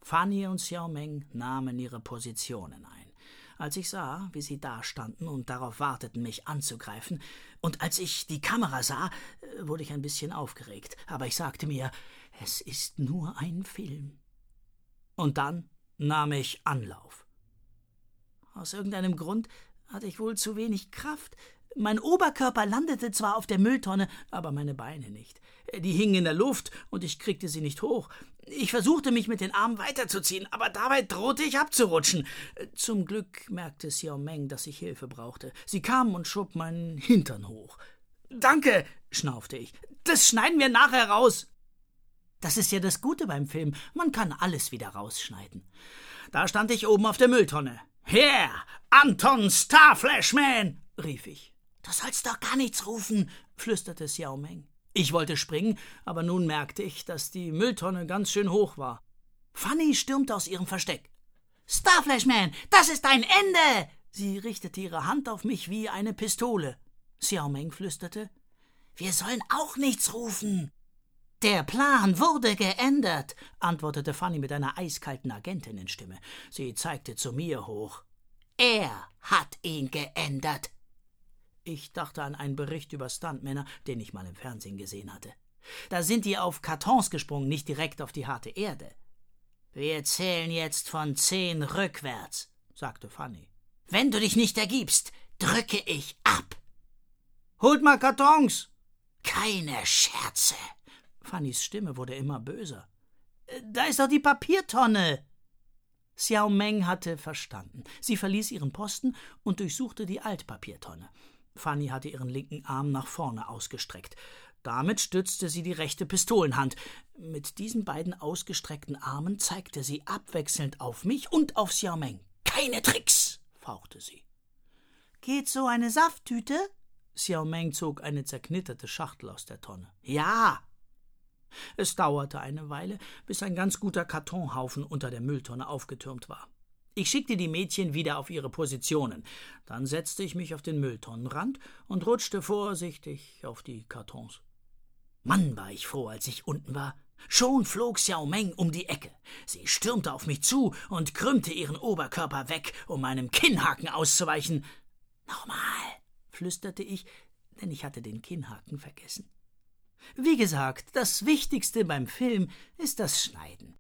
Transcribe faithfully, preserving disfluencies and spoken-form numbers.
Fanny und Xiao Meng nahmen ihre Positionen ein. Als ich sah, wie sie dastanden und darauf warteten, mich anzugreifen, und als ich die Kamera sah, wurde ich ein bisschen aufgeregt. Aber ich sagte mir, es ist nur ein Film. Und dann nahm ich Anlauf. Aus irgendeinem Grund hatte ich wohl zu wenig Kraft. Mein Oberkörper landete zwar auf der Mülltonne, aber meine Beine nicht. Die hingen in der Luft und ich kriegte sie nicht hoch. Ich versuchte, mich mit den Armen weiterzuziehen, aber dabei drohte ich abzurutschen. Zum Glück merkte Xiao Meng, dass ich Hilfe brauchte. Sie kam und schob meinen Hintern hoch. »Danke«, schnaufte ich. »Das schneiden wir nachher raus.« Das ist ja das Gute beim Film. Man kann alles wieder rausschneiden. Da stand ich oben auf der Mülltonne. »Her, Anton Starflashman«, rief ich. »Du sollst doch gar nichts rufen«, flüsterte Xiao Meng. Ich wollte springen, aber nun merkte ich, dass die Mülltonne ganz schön hoch war. Fanny stürmte aus ihrem Versteck. »Starflashman, das ist dein Ende!« Sie richtete ihre Hand auf mich wie eine Pistole. Xiao Meng flüsterte, »Wir sollen auch nichts rufen.« »Der Plan wurde geändert«, antwortete Fanny mit einer eiskalten Agentinnenstimme. Sie zeigte zu mir hoch. »Er hat ihn geändert.« Ich dachte an einen Bericht über Stuntmänner, den ich mal im Fernsehen gesehen hatte. Da sind die auf Kartons gesprungen, nicht direkt auf die harte Erde. »Wir zählen jetzt von zehn rückwärts«, sagte Fanny. »Wenn du dich nicht ergibst, drücke ich ab.« »Holt mal Kartons!« »Keine Scherze!« Fannys Stimme wurde immer böser. »Da ist doch die Papiertonne!« Xiao Meng hatte verstanden. Sie verließ ihren Posten und durchsuchte die Altpapiertonne. Fanny hatte ihren linken Arm nach vorne ausgestreckt. Damit stützte sie die rechte Pistolenhand. Mit diesen beiden ausgestreckten Armen zeigte sie abwechselnd auf mich und auf Xiao Meng. »Keine Tricks«, fauchte sie. »Geht so eine Safttüte?« Xiao Meng zog eine zerknitterte Schachtel aus der Tonne. »Ja!« Es dauerte eine Weile, bis ein ganz guter Kartonhaufen unter der Mülltonne aufgetürmt war. Ich schickte die Mädchen wieder auf ihre Positionen. Dann setzte ich mich auf den Mülltonnenrand und rutschte vorsichtig auf die Kartons. Mann, war ich froh, als ich unten war. Schon flog Xiao Meng um die Ecke. Sie stürmte auf mich zu und krümmte ihren Oberkörper weg, um meinem Kinnhaken auszuweichen. »Nochmal«, flüsterte ich, denn ich hatte den Kinnhaken vergessen. Wie gesagt, das Wichtigste beim Film ist das Schneiden.